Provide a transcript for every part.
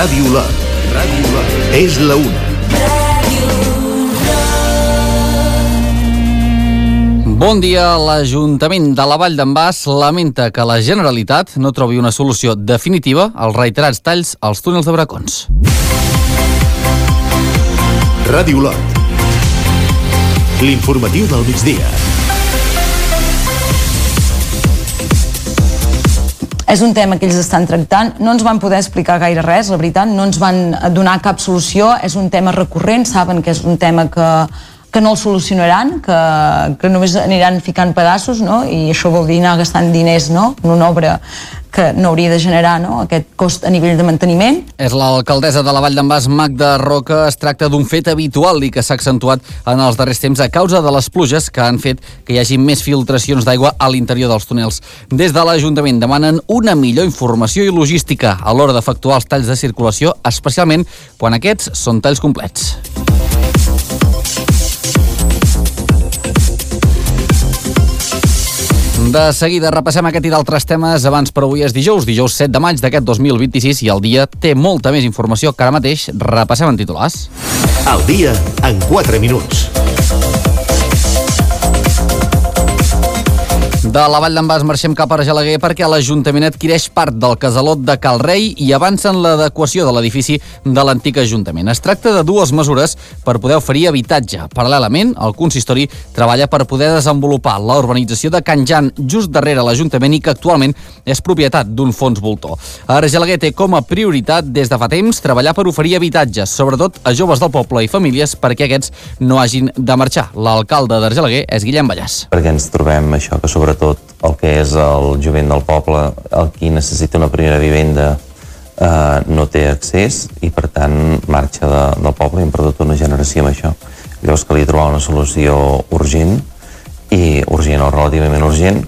Ràdio Lot. Ràdio Lot. És la una. Bon dia. L'Ajuntament de la Vall d'en Bas lamenta que la Generalitat no trobi una solució definitiva als reiterats talls als túnels de Bracons. Ràdio Lot. L'informatiu del migdia. És un tema que ells estan tractant, no ens van poder explicar gaire res, la veritat, no ens van donar cap solució, és un tema recurrent, saben que és un tema que no el solucionaran, que només aniran ficant pedaços, no? I això vol dir anar gastant diners, no? En una obra que no hauria de generar, no? Aquest cost a nivell de manteniment. És l'alcaldessa de la Vall d'en Bas, Magda Roca. Es tracta d'un fet habitual i que s'ha accentuat en els darrers temps a causa de les pluges que han fet que hi hagi més filtracions d'aigua a l'interior dels túnels. Des de l'Ajuntament demanen una millor informació i logística a l'hora d'efectuar els talls de circulació, especialment quan aquests són talls complets. De seguida repassem aquest i d'altres temes. Abans, per avui és dijous 7 de maig d'aquest 2026 i el dia té molta més informació que ara mateix repassem en titulars. El dia en 4 minuts. De la Vall d'en Bas marxem cap a Argelaguer perquè l'Ajuntament adquireix part del casalot de Cal Rei i avança en l'adequació de l'edifici de l'antic Ajuntament. Es tracta de dues mesures per poder oferir habitatge. Paral·lelament, el consistori treballa per poder desenvolupar la urbanització de Can Jan just darrere l'Ajuntament i que actualment és propietat d'un fons voltor. Argelaguer té com a prioritat des de fa temps treballar per oferir habitatges, sobretot a joves del poble i famílies perquè aquests no hagin de marxar. L'alcalde d'Argelaguer és Guillem Vallàs. Perquè ens trobem això que sobretot el que és el jovent del poble, el qui necessita una primera vivenda no té accés i per tant marxa del poble i hem perdut una generació amb això. Llavors calia trobar una solució urgent o relativament urgent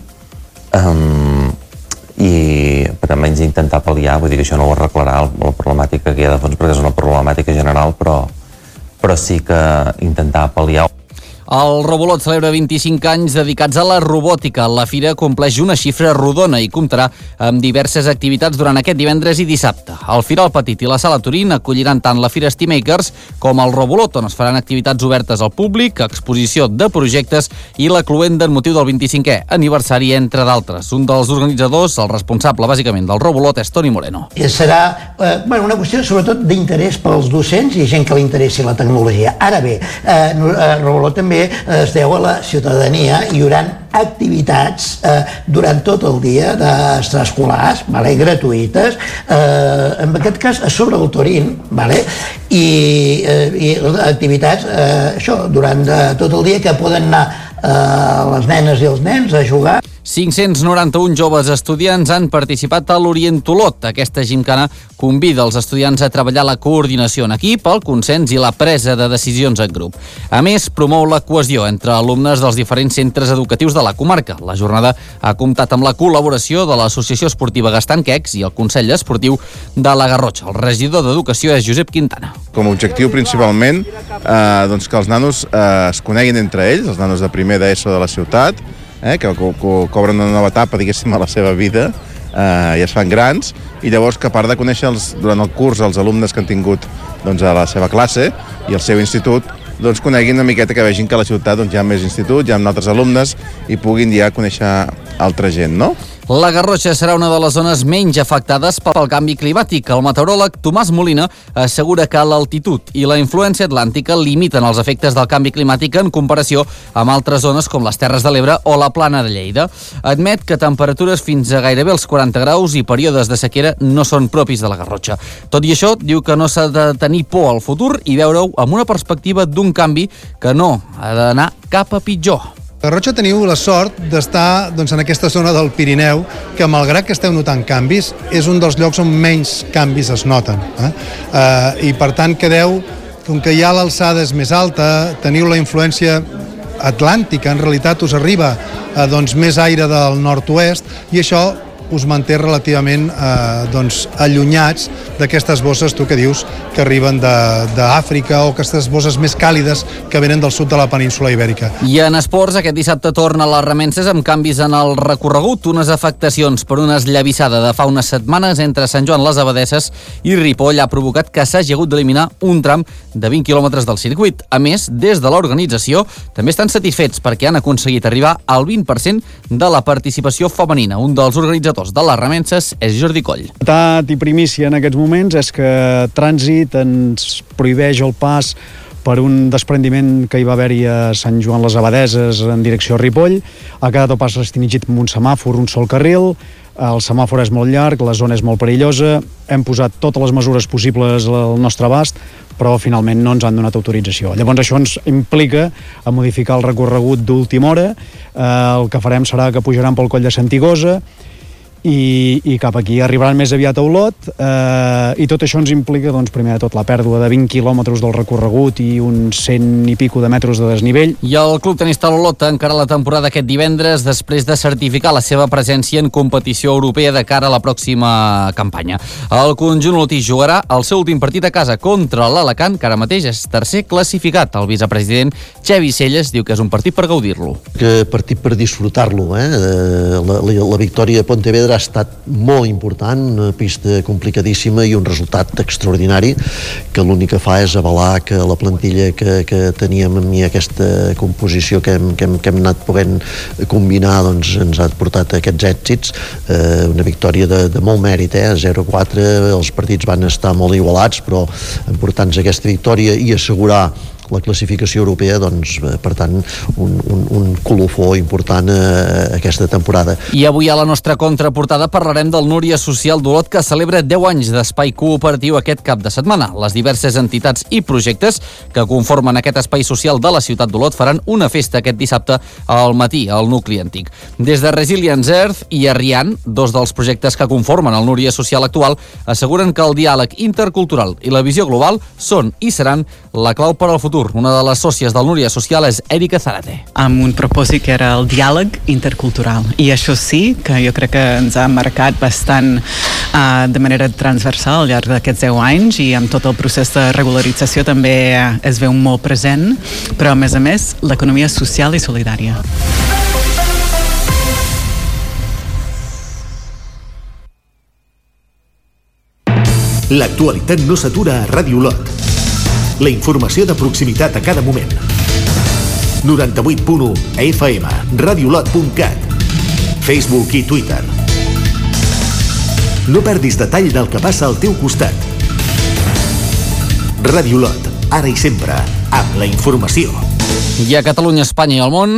i per almenys intentar pal·liar, vull dir que això no ho arreglarà la problemàtica que hi ha de fons perquè és una problemàtica general, però sí que intentar pal·liar. El Robolot celebra 25 anys dedicats a la robòtica. La fira compleix una xifra rodona i comptarà amb diverses activitats durant aquest divendres i dissabte. El Firal Petit i la Sala Turín acolliran tant la Fira Steamakers com el Robolot, on es faran activitats obertes al públic, exposició de projectes i la cluenda en motiu del 25è aniversari, entre d'altres. Un dels organitzadors, el responsable bàsicament del Robolot, és Toni Moreno. Serà una qüestió sobretot d'interès pels docents i gent que li interessi la tecnologia. Ara bé, Robolot també es deu a la ciutadania. Hi haurà activitats durant tot el dia d'extraescolars, gratuïtes, en aquest cas a sobre el Turín, i activitats durant tot el dia que poden anar les nenes i els nens a jugar. 591 joves estudiants han participat a l'Orientolot. Aquesta gimcana convida els estudiants a treballar la coordinació en equip, el consens i la presa de decisions en grup. A més, promou la cohesió entre alumnes dels diferents centres educatius de la comarca. La jornada ha comptat amb la col·laboració de l'Associació Esportiva Gastanquecs i el Consell Esportiu de la Garrotxa. El regidor d'Educació és Josep Quintana. Com a objectiu principalment que els nanos es coneguin entre ells, els nanos de primer d'ESO de la ciutat, que cobren una nova etapa, diguéssim, a la seva vida, i es fan grans, i llavors que a part de conèixer durant el curs els alumnes que han tingut a la seva classe i al seu institut, coneguin una miqueta, que vegin que a la ciutat hi ha més instituts, hi ha altres alumnes i puguin ja conèixer altra gent, no? La Garrotxa serà una de les zones menys afectades pel canvi climàtic. El meteoròleg Tomàs Molina assegura que l'altitud i la influència atlàntica limiten els efectes del canvi climàtic en comparació amb altres zones com les Terres de l'Ebre o la Plana de Lleida. Admet que temperatures fins a gairebé els 40 graus i períodes de sequera no són propis de la Garrotxa. Tot i això, diu que no s'ha de tenir por al futur i veure-ho amb una perspectiva d'un canvi que no ha d'anar cap a pitjor. A Garrotxa teniu la sort d'estar en aquesta zona del Pirineu, que malgrat que esteu notant canvis, és un dels llocs on menys canvis es noten. I per tant quedeu, com que ja l'alçada és més alta, teniu la influència atlàntica, en realitat us arriba més aire del nord-oest, i això us manté relativament allunyats d'aquestes bosses, tu que dius, que arriben d'Àfrica, o aquestes bosses més càlides que venen del sud de la península Ibèrica. I en esports, aquest dissabte torna a les remenses amb canvis en el recorregut, unes afectacions per una esllavissada de fa unes setmanes entre Sant Joan les Abadesses i Ripoll ha provocat que s'hagi hagut d'eliminar un tram de 20 quilòmetres del circuit. A més, des de l'organització també estan satisfets perquè han aconseguit arribar al 20% de la participació femenina. Un dels organitzadors de les remenses és Jordi Coll. Novetat i primícia en aquests moments és que Trànsit ens prohibeix el pas per un desprendiment que hi va haver-hi a Sant Joan les Abadesses en direcció a Ripoll. Ha quedat el pas restringit amb un semàfor, un sol carril. El semàfor és molt llarg, la zona és molt perillosa. Hem posat totes les mesures possibles al nostre abast, però finalment no ens han donat autorització. Llavors això ens implica a modificar el recorregut d'última hora. El que farem serà que pujaran pel coll de Santigosa i cap aquí arribaran més aviat a Olot, i tot això ens implica, doncs, primer de tot, la pèrdua de 20 quilòmetres del recorregut i uns 100 i pico de metres de desnivell. I el Club Tenista Olot encara la temporada aquest divendres després de certificar la seva presència en competició europea de cara a la pròxima campanya. El conjunt olotí jugarà el seu últim partit a casa contra l'Alacant, que ara mateix és tercer classificat. El vicepresident Xavi Celles diu que és un partit per gaudir-lo. Partit per disfrutar-lo, La victòria a Pontevedra ha estat molt important, una pista complicadíssima i un resultat extraordinari que l'únic que fa és avalar que la plantilla que teníem i aquesta composició que hem anat podent combinar doncs ens ha portat a aquests èxits. Una victòria de molt mèrit, 0-4, els partits van estar molt igualats, però importants aquesta victòria i assegurar la classificació europea, doncs, per tant, un colofó important aquesta temporada. I avui a la nostra contraportada parlarem del Núria Social d'Olot, que celebra 10 anys d'espai cooperatiu aquest cap de setmana. Les diverses entitats i projectes que conformen aquest espai social de la ciutat d'Olot faran una festa aquest dissabte al matí al nucli antic. Des de Resilience Earth i Arrian, dos dels projectes que conformen el Núria Social actual, asseguren que el diàleg intercultural i la visió global són i seran la clau per al futur. Una de les sòcies del Núria Social és Erika Zarate. Amb un propòsit que era el diàleg intercultural. I això sí, que jo crec que ens ha marcat bastant de manera transversal al llarg d'aquests 10 anys, i amb tot el procés de regularització també es veu molt present, però a més l'economia social i solidària. L'actualitat no s'atura a Ràdio Olot. La informació de proximitat a cada moment. 98.1 FM, radiolot.cat, Facebook i Twitter. No perdis detall del que passa al teu costat. Ràdio Olot, ara i sempre, amb la informació. I a Catalunya, Espanya i el món...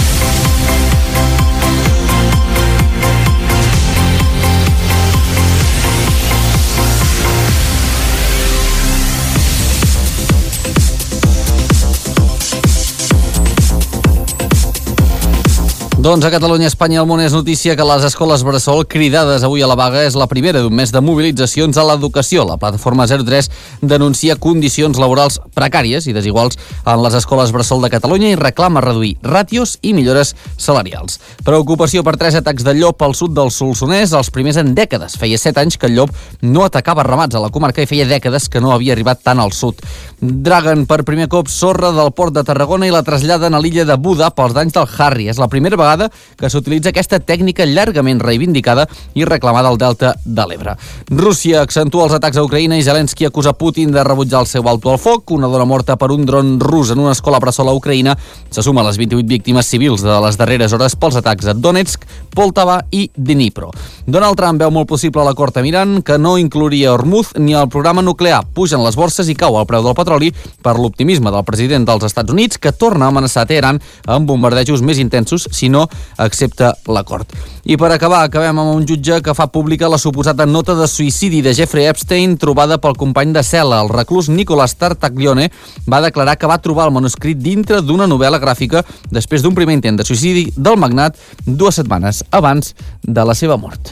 Doncs a Catalunya, Espanya i el món és notícia que les escoles bressol cridades avui a la vaga és la primera d'un mes de mobilitzacions a l'educació. La plataforma 03 denuncia condicions laborals precàries i desiguals en les escoles bressol de Catalunya i reclama reduir ràtios i millores salarials. Preocupació per 3 atacs de llop al sud del Solsonès, els primers en dècades. Feia 7 anys que el llop no atacava ramats a la comarca i feia dècades que no havia arribat tant al sud. Draguen per primer cop sorra del port de Tarragona i la traslladen a l'illa de Buda pels danys del Harry. És la primera vegada que s'utilitza aquesta tècnica llargament reivindicada i reclamada al Delta de l'Ebre. Rússia accentua els atacs a Ucraïna i Zelensky acusa Putin de rebutjar el seu alto al foc. Una dona morta per un dron rus en una escola bressol a Ucraïna se suma a les 28 víctimes civils de les darreres hores pels atacs a Donetsk, Poltava i Dnipro. Donald Trump veu molt possible l'acord amb Iran, que no inclouria Hormuz ni el programa nuclear. Pugen les borses i cau el preu del petroli per l'optimisme del president dels Estats Units, que torna a amenaçar Teheran amb bombardejos més intensos si no accepta l'acord. I per acabar, acabem amb un jutge que fa pública la suposada nota de suïcidi de Jeffrey Epstein trobada pel company de cel·la. El reclús Nicolas Tartaglione va declarar que va trobar el manuscrit dintre d'una novel·la gràfica després d'un primer intent de suïcidi del magnat 2 setmanes abans de la seva mort.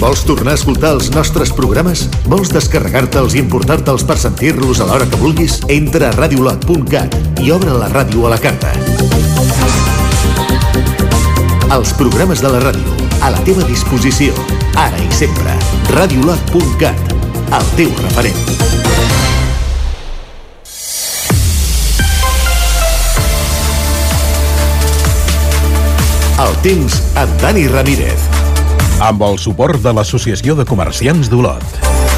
Vols tornar a escoltar els nostres programes? Vols descarregar-te'ls i importar-te'ls per sentir-los a l'hora que vulguis? Entra a radiolot.cat i obre la ràdio a la carta. Els programes de la ràdio, a la teva disposició, ara i sempre. Radiolot.cat, el teu referent. El temps amb Dani Ramírez. Amb el suport de l'Associació de Comerciants d'Olot.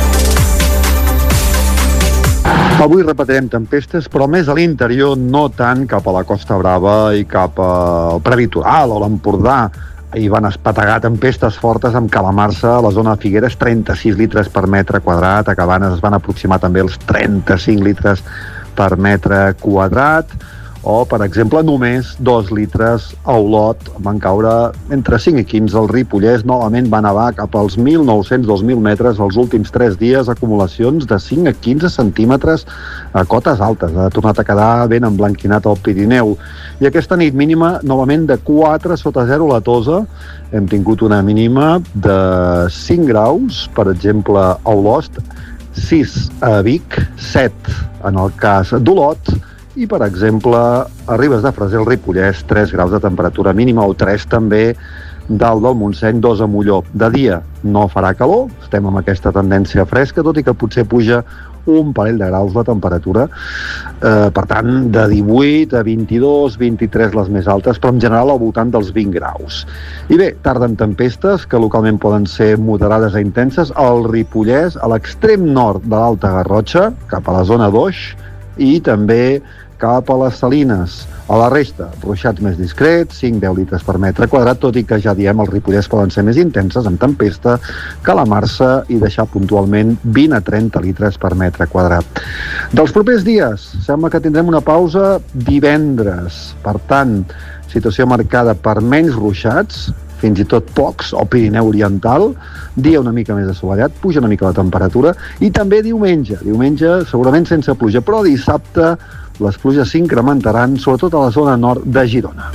Avui repetirem tempestes, però més a l'interior, no tant cap a la Costa Brava i cap al prelitoral o l'Empordà. Hi van espetegar tempestes fortes amb calamarsa a la zona de Figueres, 36 litres per metre quadrat. A Cabanes es van aproximar també els 35 litres per metre quadrat. O, per exemple, només 2 litres a Olot van caure entre 5 i 15. El Ripollès novament va nevar cap als 1.900-2.000 metres els últims 3 dies, acumulacions de 5 a 15 centímetres a cotes altes. Ha tornat a quedar ben emblanquinat el Pirineu. I aquesta nit mínima, novament de 4 sota 0 a la Tosa. Hem tingut una mínima de 5 graus, per exemple, a Olost, 6 a Vic, 7 en el cas d'Olot, i, per exemple, a Ribes de Freser, el Ripollès, 3 graus de temperatura mínima, o 3 també dalt del Montseny, 2 a Molló. De dia no farà calor, estem amb aquesta tendència fresca, tot i que potser puja un parell de graus la temperatura. Per tant, de 18 a 22, 23 les més altes, però en general al voltant dels 20 graus. I bé, tarden tempestes, que localment poden ser moderades a intenses, al Ripollès, a l'extrem nord de l'Alta Garrotxa, cap a la zona d'Oix, i també cap a les Salines. A la resta, ruixats més discrets, 5-10 litres per metre quadrat, tot i que ja diem els Ripollès poden ser més intenses, amb tempesta, calamarsa i deixar puntualment 20 a 30 litres per metre quadrat. Dels propers dies, sembla que tindrem una pausa divendres. Per tant, situació marcada per menys ruixats, fins i tot pocs, al Pirineu Oriental, dia una mica més assolellat, puja una mica la temperatura, i també diumenge segurament sense pluja, però dissabte les pluges s'incrementaran, sobretot a la zona nord de Girona.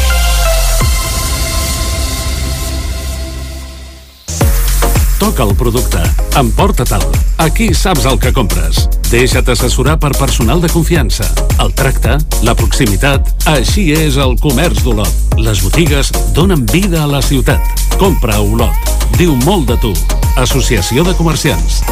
Toca el producte, emporta-te'l. Aquí saps el que compres. Deixa't assessorar per personal de confiança. El tracte, la proximitat, així és el comerç d'Olot. Les botigues donen vida a la ciutat. Compra a Olot. Diu molt de tu. Associació de Comerciants.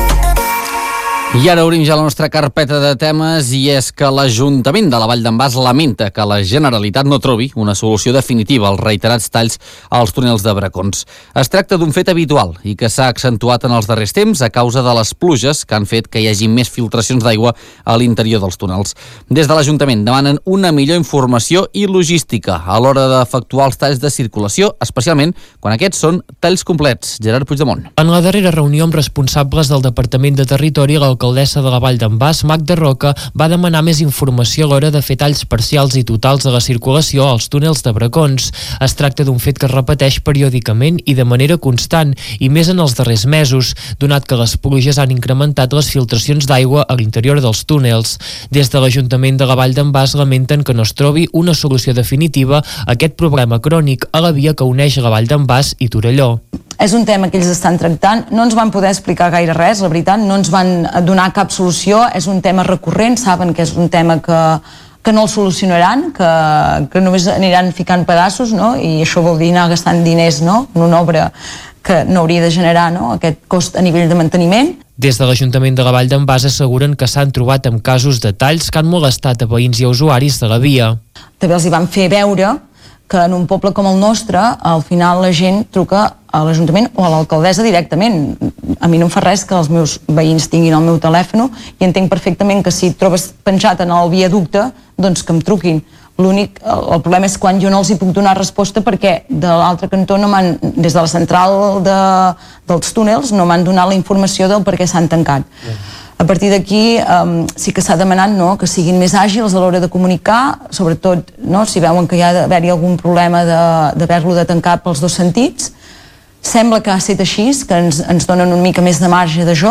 I ara obrim ja la nostra carpeta de temes, i és que l'Ajuntament de la Vall d'en Bas lamenta que la Generalitat no trobi una solució definitiva als reiterats talls als túnels de Bracons. Es tracta d'un fet habitual i que s'ha accentuat en els darrers temps a causa de les pluges que han fet que hi hagi més filtracions d'aigua a l'interior dels túnels. Des de l'Ajuntament demanen una millor informació i logística a l'hora d'efectuar els talls de circulació, especialment quan aquests són talls complets. Gerard Puigdemont. En la darrera reunió amb responsables del Departament de Territori, l'alcaldessa de la Vall d'en Bas, Magda Roca, va demanar més informació a l'hora de fer talls parcials i totals de la circulació als túnels de Bracons. Es tracta d'un fet que es repeteix periòdicament i de manera constant, i més en els darrers mesos, donat que les pluges han incrementat les filtracions d'aigua a l'interior dels túnels. Des de l'Ajuntament de la Vall d'en Bas lamenten que no es trobi una solució definitiva a aquest problema crònic a la via que uneix la Vall d'en Bas i Torelló. És un tema que ells estan tractant, no ens van poder explicar gaire res, la veritat, no ens van donar cap solució, és un tema recurrent, saben que és un tema que no el solucionaran, que només aniran ficant pedaços, no? I això vol dir anar gastant diners, no? En una obra que no hauria de generar, no? Aquest cost a nivell de manteniment. Des de l'Ajuntament de la Vall d'en Bas asseguren que s'han trobat amb casos de talls que han molestat a veïns i a usuaris de la via. També els hi van fer veure que en un poble com el nostre, al final la gent truca a l'Ajuntament o a l'alcaldessa directament. A mi no em fa res que els meus veïns tinguin el meu telèfon i entenc perfectament que si et trobes penjat en el viaducte, doncs que em truquin. El problema és quan jo no els hi puc donar resposta perquè de l'altre cantó des de la central dels túnels no m'han donat la informació del per què s'han tancat. A partir d'aquí sí que s'ha demanat que siguin més àgils a l'hora de comunicar, sobretot si veuen que hi ha d'haver-hi algun problema d'haver-lo de tancar pels dos sentits. Sembla que ha estat així, que ens donen una mica més de marge de joc.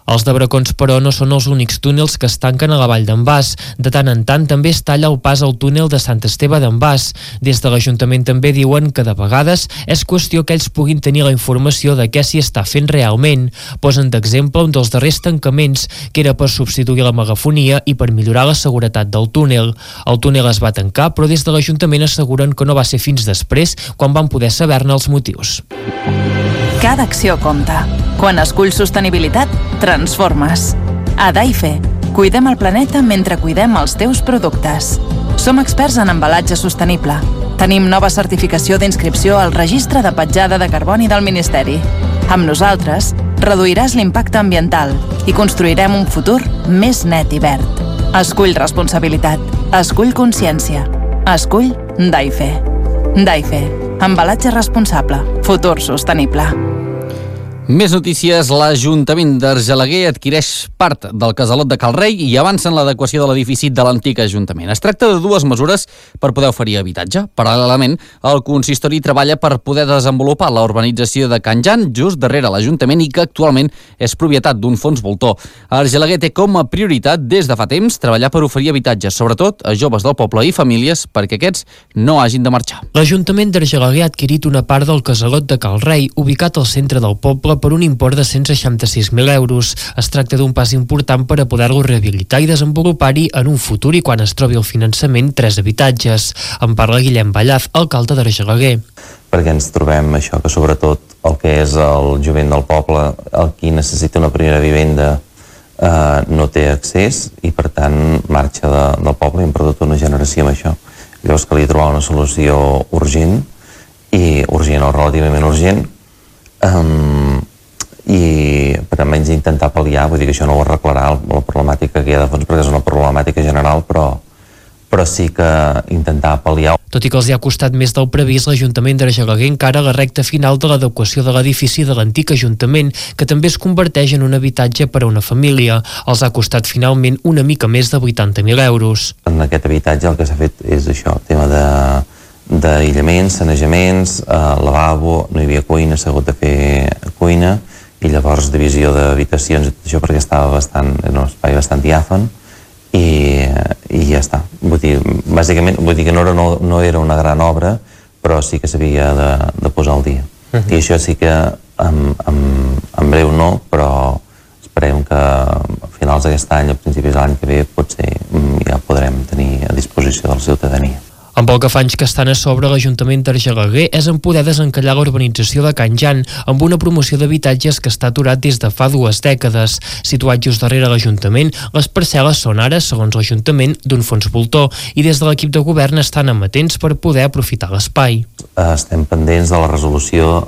Els de Bracons, però, no són els únics túnels que es tanquen a la vall d'en Bas. De tant en tant també es talla el pas al túnel de Sant Esteve d'en Bas. Des de l'Ajuntament també diuen que de vegades és qüestió que ells puguin tenir la informació de què s'hi està fent realment. Posen d'exemple un dels darrers tancaments, que era per substituir la megafonia i per millorar la seguretat del túnel. El túnel es va tancar, però des de l'Ajuntament asseguren que no va ser fins després quan van poder saber-ne els motius. Cada acció compta. Quan esculls sostenibilitat, transformes. A Daife, cuidem el planeta mentre cuidem els teus productes. Som experts en embalatge sostenible. Tenim nova certificació d'inscripció al Registre de Petjada de Carboni del Ministeri. Amb nosaltres, reduiràs l'impacte ambiental i construirem un futur més net i verd. Escull responsabilitat. Escull consciència. Escull Daife. Daife. Embalatge responsable. Futur sostenible. Més notícies. L'Ajuntament d'Argelaguer adquireix part del casalot de Cal Rei i avança en l'adequació de l'edifici de l'antic Ajuntament. Es tracta de dues mesures per poder oferir habitatge. Paral·lelament, el consistori treballa per poder desenvolupar la urbanització de Can Jan, just darrere l'Ajuntament, i que actualment és propietat d'un fons voltor. Argelaguer té com a prioritat des de fa temps treballar per oferir habitatge, sobretot a joves del poble i famílies, perquè aquests no hagin de marxar. L'Ajuntament d'Argelaguer ha adquirit una part del casalot de Cal Rei, ubicat al centre del poble, per un import de 166.000 euros. Es tracta d'un pas important per a poder-lo rehabilitar i desenvolupar-hi en un futur i quan es trobi el finançament 3 habitatges. En parla Guillem Ballaz, alcalde d'Argelaguer. Perquè ens trobem això, que sobretot el que és el jovent del poble, el qui necessita una primera vivenda no té accés i per tant marxa del poble i hem perdut una generació amb això. Llavors calia trobar una solució urgent o relativament urgent, i per almenys intentar pal·liar, vull dir que això no ho arreglarà la problemàtica que hi ha de fons perquè és una problemàtica general, però sí que intentar pal·liar. Tot i que els hi ha costat més del previst, l'Ajuntament d'Argelaguer encara la recta final de l'adequació de l'edifici de l'antic Ajuntament, que també es converteix en un habitatge per a una família. Els ha costat finalment una mica més de 80.000 euros. En aquest habitatge el que s'ha fet és això, tema d'aïllaments, sanejaments, lavabo, no hi havia cuina, s'ha hagut de fer cuina, i llavors divisió d'habitacions i tot això perquè estava en un espai bastant diàfan i ja està. Bàsicament, vull dir que no era una gran obra, però sí que s'havia de posar al dia. I això sí que en breu no, però esperem que a finals d'aquest any, a principis de l'any que ve, potser ja podrem tenir a disposició de la ciutadania. Amb el que fa anys que estan a sobre, l'Ajuntament d'Argelaguer és en poder desencallar la urbanització de Can Jan amb una promoció d'habitatges que està aturat des de fa 2 dècades. Situat just darrere l'Ajuntament, les parcel·les són ara, segons l'Ajuntament, d'un fons voltor i des de l'equip de govern estan amatents per poder aprofitar l'espai. Estem pendents de la resolució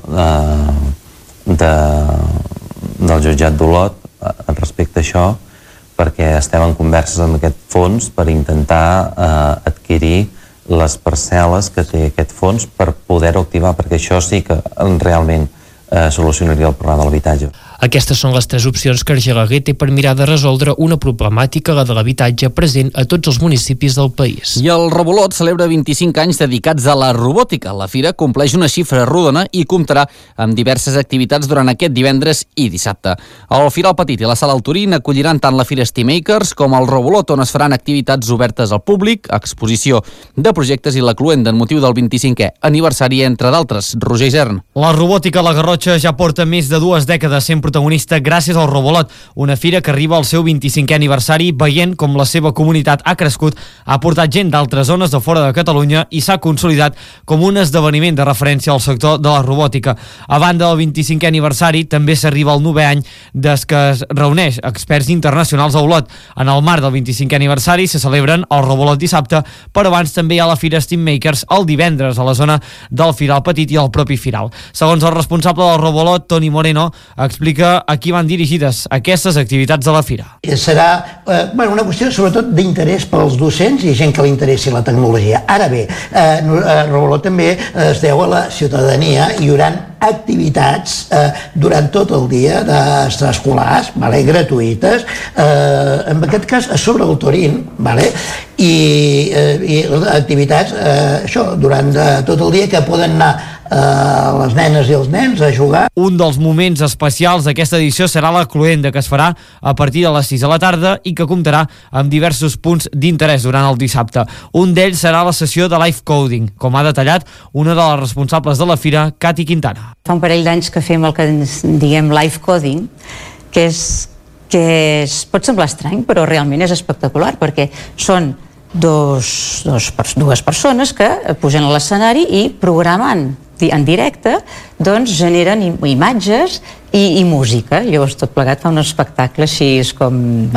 del jutjat d'Olot respecte a això, perquè estem en converses amb aquest fons per intentar adquirir les parcel·les que té aquest fons per poder-ho activar, perquè això sí que realment solucionaria el problema de l'habitatge. Aquestes són les 3 opcions que Argelaguer té per mirar de resoldre una problemàtica, la de l'habitatge, present a tots els municipis del país. I el Rebolot celebra 25 anys dedicats a la robòtica. La fira compleix una xifra rodona i comptarà amb diverses activitats durant aquest divendres i dissabte. El Firal Petit i la Sala Altorín acolliran tant la Fira Steamakers com el Rebolot, on es faran activitats obertes al públic, exposició de projectes i la cluenda en motiu del 25è aniversari, entre d'altres. Roger Isern. La robòtica a la Garrotxa ja porta més de 2 dècades sent protagonista gràcies al Robolot, una fira que arriba al seu 25è aniversari veient com la seva comunitat ha crescut, ha portat gent d'altres zones de fora de Catalunya i s'ha consolidat com un esdeveniment de referència al sector de la robòtica. A banda del 25è aniversari, també s'arriba al 9è any des que es reuneix experts internacionals a Olot. En el marc del 25è aniversari se celebren el Robolot dissabte, però abans també hi ha la Fira Steammakers el divendres a la zona del Firal Petit i el propi Firal. Segons el responsable del Robolot, Toni Moreno, explica a qui van dirigides aquestes activitats de la fira. Serà una qüestió sobretot d'interès pels docents i gent que li interessi la tecnologia. Ara bé, Robolot també es deu a la ciutadania i hi haurà activitats durant tot el dia d'extraescolars, gratuïtes, en aquest cas a sobre el Torín, i activitats durant tot el dia que poden anar les nenes i els nens a jugar. Un dels moments especials d'aquesta edició serà la cloenda, que es farà a partir de les 6 de la tarda i que comptarà amb diversos punts d'interès durant el dissabte. Un d'ells serà la sessió de live coding, com ha detallat una de les responsables de la fira, Cati Quintana. Fa un parell d'anys que fem el que ens diguem live coding, que pot semblar estrany, però realment és espectacular, perquè són dues persones que pugen a l'escenari i programant en directe doncs generen imatges i música. Llavors tot plegat fa un espectacle així com,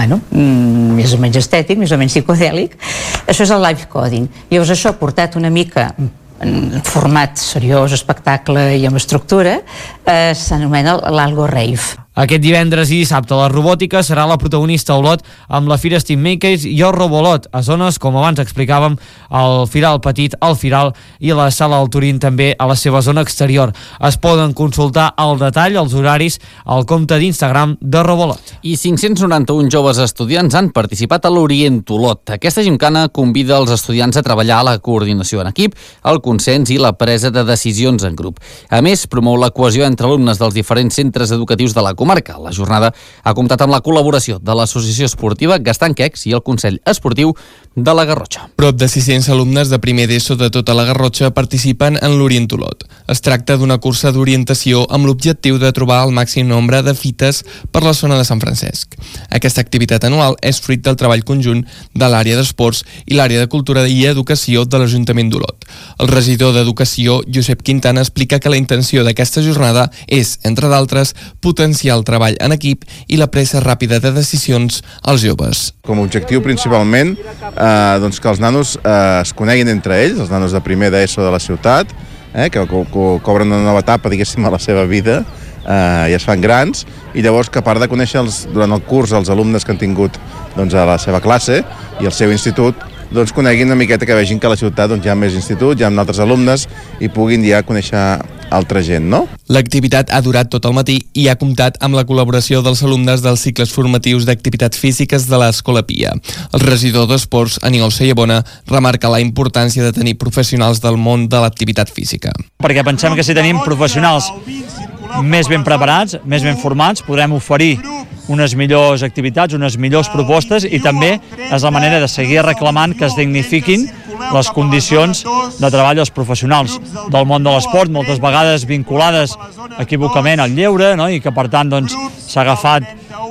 més o menys estètic, més o menys psicodèlic. Això és el live coding. Llavors això portat una mica en format seriós, espectacle i amb estructura, s'anomena l'Algo Rave. Aquest divendres i dissabte la robòtica serà la protagonista a Olot amb la Fira Steam Makers i el Robolot a zones, com abans explicàvem, al Firal Petit, al Firal i a la Sala del Turín també a la seva zona exterior. Es poden consultar al detall els horaris al compte d'Instagram de Robolot. I 591 joves estudiants han participat a l'Orient Olot. Aquesta gimcana convida els estudiants a treballar a la coordinació en equip, el consens i la presa de decisions en grup. A més, promou la cohesió entre alumnes dels diferents centres educatius de la comarca. La jornada ha comptat amb la col·laboració de l'Associació Esportiva Gastanquecs i el Consell Esportiu de la Garrotxa. Prop de 600 alumnes de primer d'ESO de tota la Garrotxa participen en l'Orient Olot. Es tracta d'una cursa d'orientació amb l'objectiu de trobar el màxim nombre de fites per la zona de Sant Francesc. Aquesta activitat anual és fruit del treball conjunt de l'àrea d'esports i l'àrea de cultura i educació de l'Ajuntament d'Olot. El regidor d'Educació, Josep Quintana, explica que la intenció d'aquesta jornada és, entre d'altres, potenciar el treball en equip i la presa ràpida de decisions als joves. Com a objectiu principalment que els nanos es coneguin entre ells, els nanos de primer d'ESO de la ciutat, que cobren una nova etapa, diguéssim, a la seva vida, i es fan grans, i llavors que a part de conèixer durant el curs els alumnes que han tingut a la seva classe i al seu institut, coneguin una miqueta, que vegin que a la ciutat hi ha més instituts, hi ha altres alumnes i puguin ja conèixer altra gent, no? L'activitat ha durat tot el matí i ha comptat amb la col·laboració dels alumnes dels cicles formatius d'activitats físiques de l'Escola Pia. El regidor d'Esports, Aniol Sayabona, remarca la importància de tenir professionals del món de l'activitat física. Perquè pensem que si tenim professionals més ben preparats, més ben formats, podrem oferir unes millors activitats, unes millors propostes i també és la manera de seguir reclamant que es dignifiquin les condicions de treball dels professionals del món de l'esport, moltes vegades vinculades equivocament al lleure, no? I que per tant s'ha agafat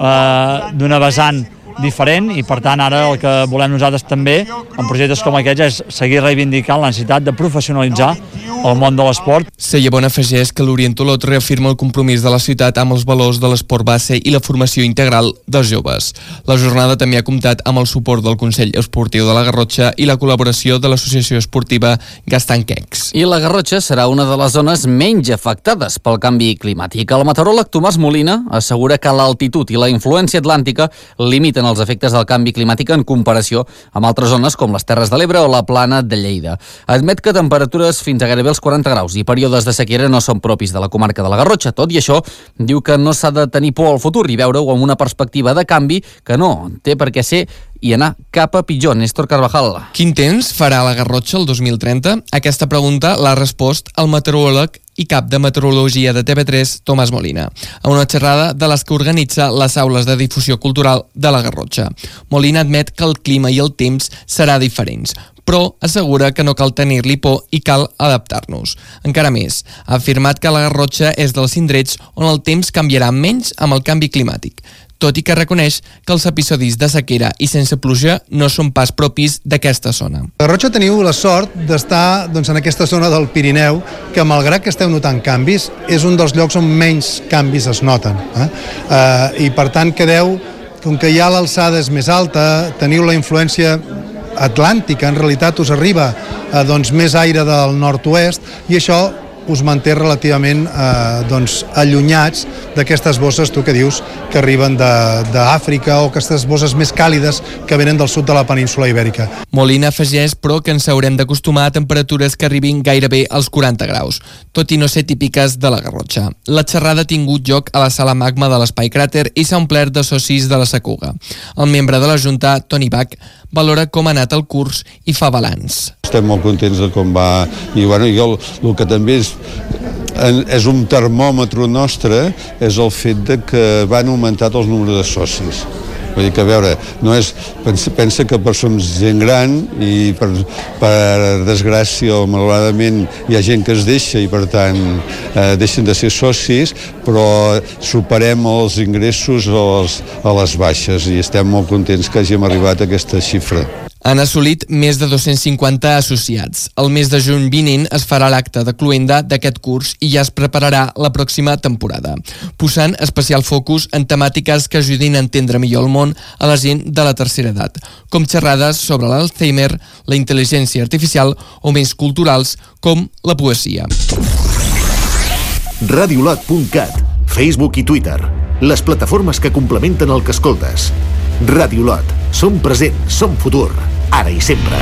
d'una vessant diferent i per tant ara el que volem nosaltres també en projectes com aquests és seguir reivindicant la necessitat de professionalitzar el món de l'esport. Sayabona afegeix que l'Orient Olot reafirma el compromís de la ciutat amb els valors de l'esport base i la formació integral dels joves. La jornada també ha comptat amb el suport del Consell Esportiu de la Garrotxa i la col·laboració de l'Associació Esportiva Gastanquecs. I la Garrotxa serà una de les zones menys afectades pel canvi climàtic. El meteoròleg Tomàs Molina assegura que l'altitud i la influència atlàntica limiten els efectes del canvi climàtic en comparació amb altres zones com les Terres de l'Ebre o la Plana de Lleida. Admet que temperatures fins a gairebé els 40 graus i períodes de sequera no són propis de la comarca de la Garrotxa. Tot i això, diu que no s'ha de tenir por al futur i veure-ho amb una perspectiva de canvi que no té per què ser i anar cap a pitjor. Néstor Carvajal. Quin temps farà la Garrotxa el 2030? Aquesta pregunta l'ha respost el meteoròleg i cap de meteorologia de TV3, Tomàs Molina, a una xerrada de les que organitza les aules de difusió cultural de la Garrotxa. Molina admet que el clima i el temps serà diferents, però assegura que no cal tenir-li por i cal adaptar-nos. Encara més, ha afirmat que la Garrotxa és dels indrets on el temps canviarà menys amb el canvi climàtic, tot i que reconeix que els episodis de sequera i sense pluja no són pas propis d'aquesta zona. A Garrotxa teniu la sort d'estar en aquesta zona del Pirineu, que malgrat que esteu notant canvis, és un dels llocs on menys canvis es noten. I per tant quedeu, com que ja l'alçada és més alta, teniu la influència atlàntica, en realitat us arriba més aire del nord-oest i això us manté relativament allunyats d'aquestes bosses, tu que dius, que arriben d'Àfrica o aquestes bosses més càlides que venen del sud de la península Ibèrica. Molina afegeix, però, que ens haurem d'acostumar a temperatures que arribin gairebé als 40 graus, tot i no ser típiques de la Garrotxa. La xerrada ha tingut lloc a la sala magma de l'Espai Cràter i s'ha omplert de socis de la Sacuga. El membre de la Junta, Toni Bach, valora com ha anat el curs i fa balanç. Estem molt contents de com va i jo el que també és és un termòmetre nostre, és el fet de que van augmentar els números de socis. Vull dir que, a veure, no és, pensa que som gent gran i per desgràcia o malauradament hi ha gent que es deixa i per tant deixen de ser socis, però superem els ingressos a les baixes i estem molt contents que hàgim arribat a aquesta xifra. Han assolit més de 250 associats. El mes de juny vinent es farà l'acte de cloenda d'aquest curs i ja es prepararà la pròxima temporada, posant especial focus en temàtiques que ajudin a entendre millor el món a la gent de la tercera edat, com xerrades sobre l'Alzheimer, la intel·ligència artificial o més culturals com la poesia. Radiolot.cat, Facebook i Twitter, les plataformes que complementen el que escoltes. Radiolot, som present, som futur, ara i sempre.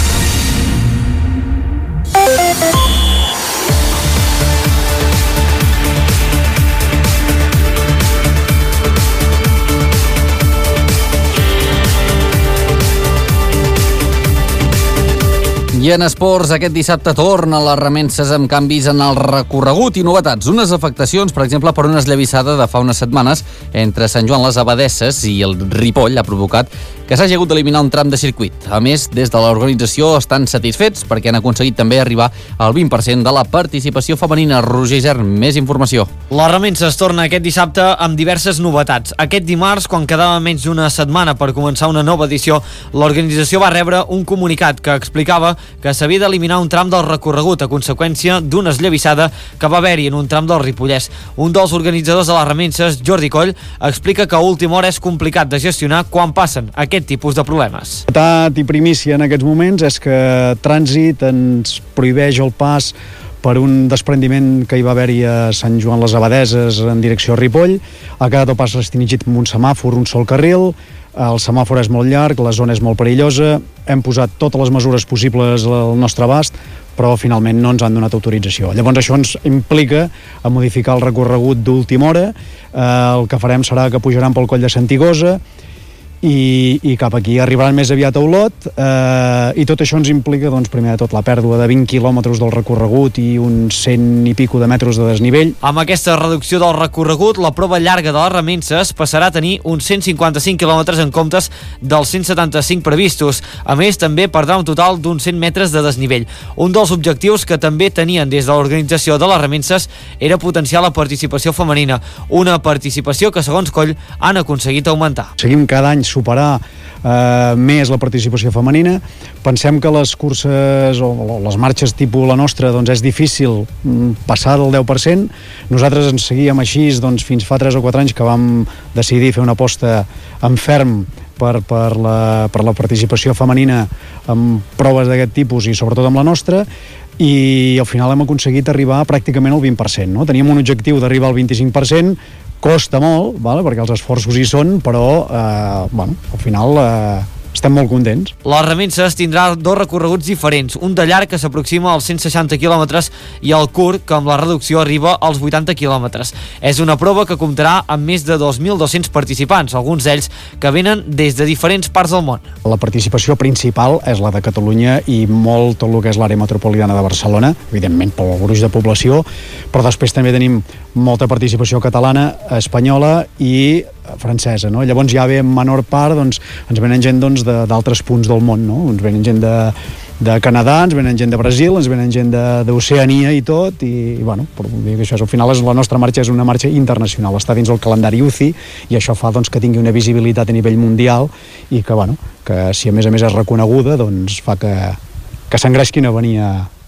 I en esports, aquest dissabte torna les remences amb canvis en el recorregut i novetats. Unes afectacions, per exemple, per una esllavissada de fa unes setmanes entre Sant Joan les Abadesses i el Ripoll ha provocat que s'hagi hagut d'eliminar un tram de circuit. A més, des de l'organització estan satisfets perquè han aconseguit també arribar al 20% de la participació femenina. Roger Isern, més informació. La remença es torna aquest dissabte amb diverses novetats. Aquest dimarts, quan quedava menys d'una setmana per començar una nova edició, l'organització va rebre un comunicat que explicava que s'havia d'eliminar un tram del recorregut a conseqüència d'una esllavissada que va haver-hi en un tram del Ripollès. Un dels organitzadors de les remences, Jordi Coll, explica que a última hora és complicat de gestionar quan passen aquest tipus de problemes. Novetat i primícia en aquests moments és que Trànsit ens prohibeix el pas per un desprendiment que hi va haver-hi a Sant Joan les Abadeses en direcció a Ripoll. Ha quedat el pas restringit amb un semàfor, un sol carril. El semàfor és molt llarg, la zona és molt perillosa, hem posat totes les mesures possibles al nostre abast, però finalment no ens han donat autorització. Llavors això ens implica a modificar el recorregut d'última hora. El que farem serà que pujaran pel coll de Santigosa i cap aquí arribaran més aviat a Olot, i tot això ens implica, doncs, primer de tot, la pèrdua de 20 quilòmetres del recorregut i uns 100 i pico de metres de desnivell. Amb aquesta reducció del recorregut, la prova llarga de les remences passarà a tenir uns 155 quilòmetres en comptes dels 175 previstos. A més, també perdrà un total d'uns 100 metres de desnivell. Un dels objectius que també tenien des de l'organització de les remences era potenciar la participació femenina, una participació que, segons Coll, han aconseguit augmentar. Seguim cada any superar més la participació femenina. Pensem que les curses o les marxes tipus la nostra, doncs és difícil passar del 10%. Nosaltres ens seguíem així fins fa 3 o 4 anys que vam decidir fer una aposta en ferm per la participació femenina en proves d'aquest tipus i sobretot amb la nostra, i al final hem aconseguit arribar pràcticament al 20%. No? Teníem un objectiu d'arribar al 25%, costa molt, perquè els esforços hi són, però al final estem molt contents. Les remences tindrà 2 recorreguts diferents, un de llarg que s'aproxima als 160 quilòmetres i el curt, que amb la reducció arriba als 80 quilòmetres. És una prova que comptarà amb més de 2.200 participants, alguns d'ells que venen des de diferents parts del món. La participació principal és la de Catalunya i molt tot el que és l'àrea metropolitana de Barcelona, evidentment pel gruix de població, però després també tenim molta participació catalana, espanyola i francesa, no? Llavors ja ve en menor part, doncs, ens venen gent d'altres punts del món, no? Ens venen gent de Canadà, ens venen gent de Brasil, ens venen gent d'Oceania i tot, i però dir que això al final la nostra marxa és una marxa internacional, està dins del calendari UCI, i això fa que tingui una visibilitat a nivell mundial i que si a més és reconeguda, doncs fa que s'engresquin a venir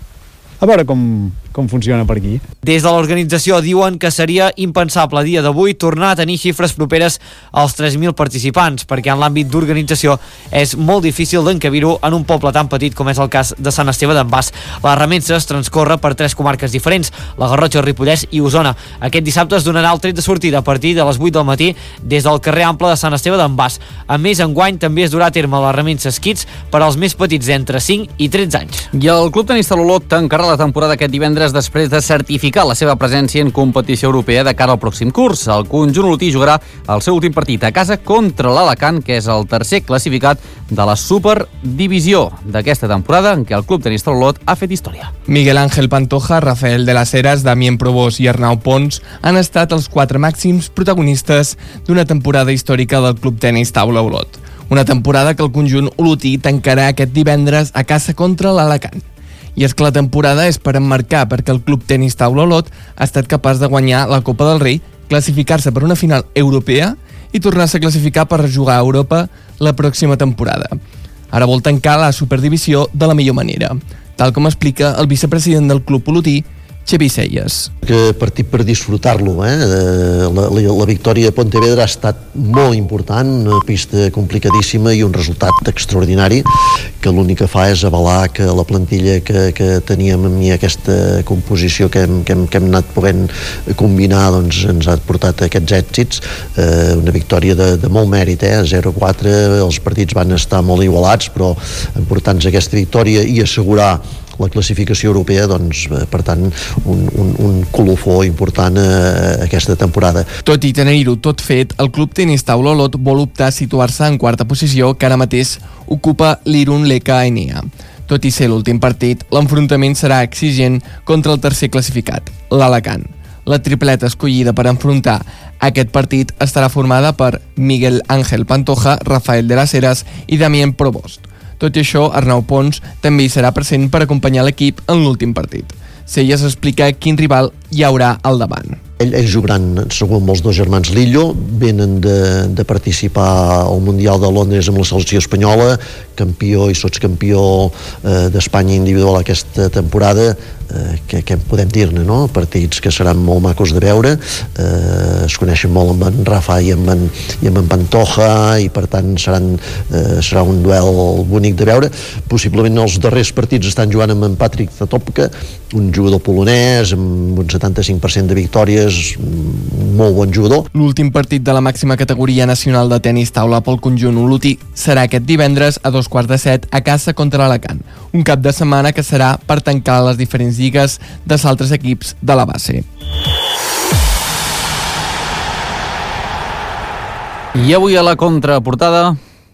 a veure com funciona per aquí. Des de l'organització diuen que seria impensable a dia d'avui tornar a tenir xifres properes als 3.000 participants, perquè en l'àmbit d'organització és molt difícil d'encabir-ho en un poble tan petit com és el cas de Sant Esteve d'en Bas. La remença es transcorre per 3 comarques diferents, la Garrotxa, el Ripollès i Osona. Aquest dissabte es donarà el tret de sortida a partir de les 8 del matí des del carrer Ample de Sant Esteve d'en Bas. A més, enguany també es durà a terme la remença Kids per als més petits d'entre 5 i 13 anys. I el Club Tenista Olot tancarà la temporada aquest divendres dies després de certificar la seva presència en competició europea de cara al pròxim curs. El conjunt olotí jugarà el seu últim partit a casa contra l'Alacant, que és el tercer classificat de la Superdivisió d'aquesta temporada, en què el Club Tenis Taula ha fet història. Miguel Ángel Pantoja, Rafael de las Heras, Damien Probós i Arnau Pons han estat els 4 màxims protagonistes d'una temporada històrica del Club Tenis Taula Olot. Una temporada que el conjunt olotí tancarà aquest divendres a casa contra l'Alacant. I és que la temporada és per emmarcar perquè el Club Tenis Taula Olot ha estat capaç de guanyar la Copa del Rei, classificar-se per una final europea i tornar-se a classificar per jugar a Europa la pròxima temporada. Ara vol tancar la Superdivisió de la millor manera, tal com explica el vicepresident del club olotí, Xavi Selles. Que partit per disfrutar-lo, la victòria a Pontevedra ha estat molt important, una pista complicadíssima i un resultat extraordinari que l'únic que fa és avalar que la plantilla que teníem i aquesta composició que hem anat podent combinar doncs ens ha portat a aquests èxits. Una victòria de molt mèrit, 0-4, els partits van estar molt igualats, però importants aquesta victòria i assegurar la classificació europea, doncs, per tant, un colofó important a aquesta temporada. Tot i tenir-ho tot fet, el Club Tenis Taula Olot vol optar a situar-se en quarta posició, que ara mateix ocupa l'Irun Leka Enea. Tot i ser l'últim partit, l'enfrontament serà exigent contra el tercer classificat, l'Alacant. La tripleta escollida per enfrontar aquest partit estarà formada per Miguel Ángel Pantoja, Rafael de las Heras i Damien Provost. Tot i això, Arnau Pons també hi serà present per acompanyar l'equip en l'últim partit. Selles explica quin rival hi haurà al davant. Ells jugaran segur amb els dos germans Lillo, venen de participar al Mundial de Londres amb la selecció espanyola, campió i sotscampió d'Espanya individual aquesta temporada. Què en podem dir-ne, no? Partits que seran molt macos de veure, es coneixen molt amb en Rafa i amb en Pantoja i per tant serà un duel bonic de veure. Possiblement els darrers partits estan jugant amb en Patrick Zatopka, un jugador polonès amb un 75% de victòries, molt bon jugador. L'últim partit de la màxima categoria nacional de tenis taula pel conjunt olotí serà aquest divendres a 6:45 a casa contra l'Alacant, un cap de setmana que serà per tancar les diferents lligues dels altres equips de la base. I avui a la contraportada...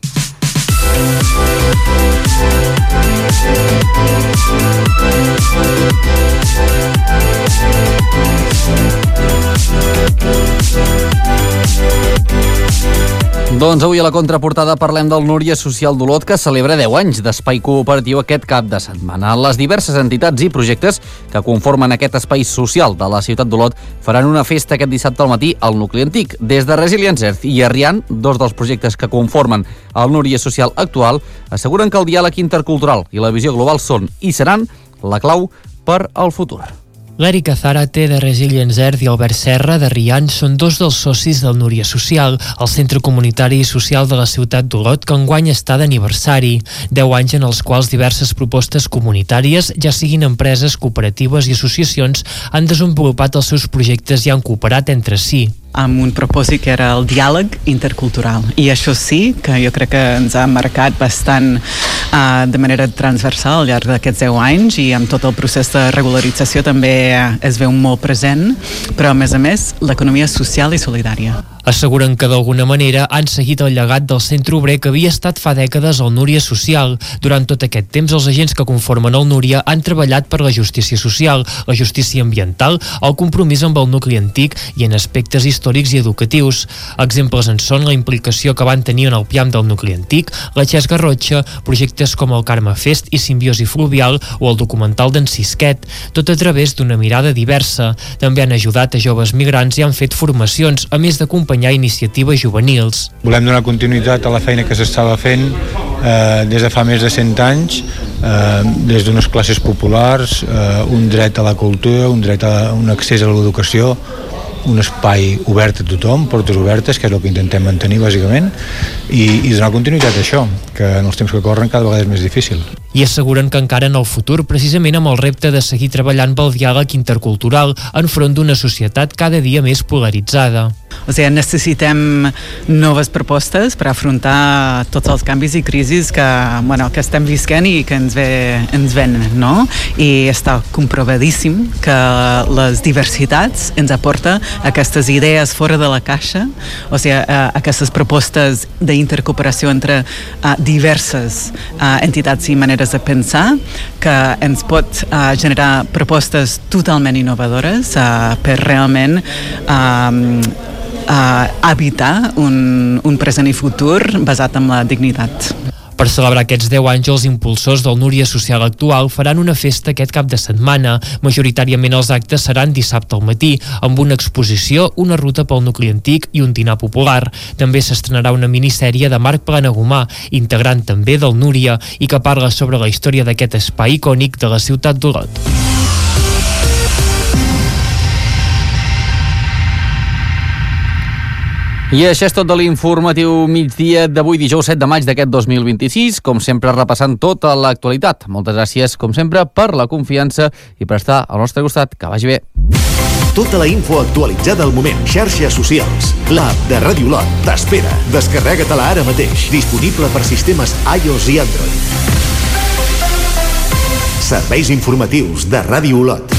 Doncs avui a la contraportada parlem del Núria Social d'Olot, que celebra 10 anys d'espai cooperatiu aquest cap de setmana. Les diverses entitats i projectes que conformen aquest espai social de la ciutat d'Olot faran una festa aquest dissabte al matí al nucli antic. Des de Resilience Earth i Arrian, dos dels projectes que conformen el Núria Social actual, asseguren que el diàleg intercultural i la visió global són i seran la clau per al futur. L'Eric Azárate de Resilience Earth i Albert Serra de Rian són dos dels socis del Núria Social, el centre comunitari i social de la ciutat d'Olot, que enguany està d'aniversari. 10 anys en els quals diverses propostes comunitàries, ja siguin empreses, cooperatives i associacions, han desenvolupat els seus projectes i han cooperat entre si. Amb un propòsit que era el diàleg intercultural. I això sí, que jo crec que ens ha marcat bastant de manera transversal al llarg d'aquests 10 anys i amb tot el procés de regularització també es veu molt present, però a més, l'economia social i solidària. Asseguren que d'alguna manera han seguit el llegat del centre obrer que havia estat fa dècades al Núria Social. Durant tot aquest temps, els agents que conformen el Núria han treballat per la justícia social, la justícia ambiental, el compromís amb el nucli antic i en aspectes històrics i educatius. Exemples en són la implicació que van tenir en el piam del nucli antic, la Xes Garrotxa, projectes com el Carme Fest i Simbiosi Fluvial o el documental d'en Sisquet, tot a través d'una mirada diversa. També han ajudat a joves migrants i han fet formacions, a més d'acompanyar iniciatives juvenils. Volem donar continuïtat a la feina que s'estava fent des de fa més de 100 anys, des d'unes classes populars, un dret a la cultura, un dret a un accés a l'educació, un espai obert a tothom, portes obertes, que és el que intentem mantenir bàsicament, i donar continuïtat a això, que en els temps que corren cada vegada és més difícil. i asseguren que encara en el futur, precisament amb el repte de seguir treballant pel diàleg intercultural enfront d'una societat cada dia més polaritzada. O sigui, necessitem noves propostes per afrontar tots els canvis i crisis que estem visquent i que ens venen, no? I està comprovadíssim que les diversitats ens aporta aquestes idees fora de la caixa, o sigui, aquestes propostes d'intercooperació entre diverses entitats i maneres de pensar, que ens pot generar propostes totalment innovadores per realment evitar un present i futur basat en la dignitat. Per celebrar aquests 10 anys, els impulsors del Núria Social actual faran una festa aquest cap de setmana. Majoritàriament els actes seran dissabte al matí, amb una exposició, una ruta pel nucli antic i un dinar popular. També s'estrenarà una minissèrie de Marc Planagumà, integrant també del Núria, i que parla sobre la història d'aquest espai icònic de la ciutat d'Olot. I això és tot de l'informatiu migdia d'avui, dijous 7 de maig d'aquest 2026, com sempre repassant tota l'actualitat. Moltes gràcies, com sempre, per la confiança i per estar al nostre costat. Que vagi bé. Tota la info actualitzada al moment. Xarxes socials. L'app de Ràdio Olot t'espera. Descarrega-te-la ara mateix. Disponible per sistemes iOS i Android. Serveis informatius de Ràdio Olot.